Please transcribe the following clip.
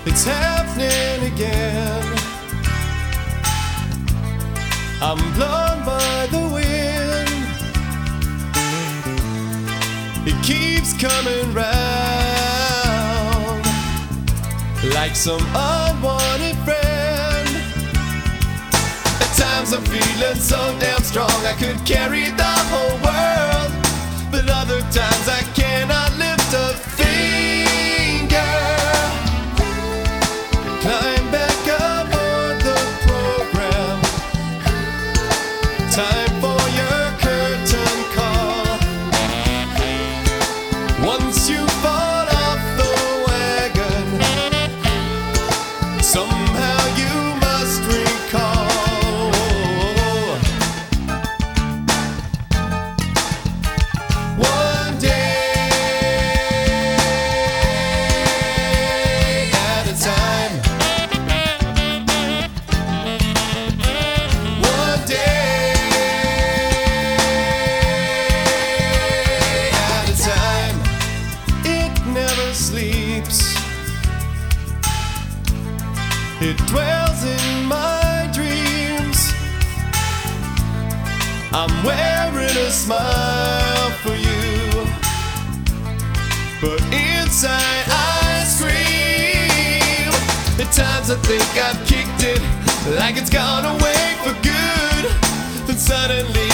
It's happening again. I'm blown by the wind. It keeps coming round like some unwanted friend. At times I'm feeling so damn strong I could carry the whole world, but other times I cannot lift a finger. Climb back aboard the program. Time for your curtain call. Once you fall off the wagon, somehow you must recall. One day at a time. One day at a time. It never sleeps. It dwells in my dreams. I'm wearing a smile for you, but inside I scream. At times I think I've kicked it, like it's gone away for good. Then suddenly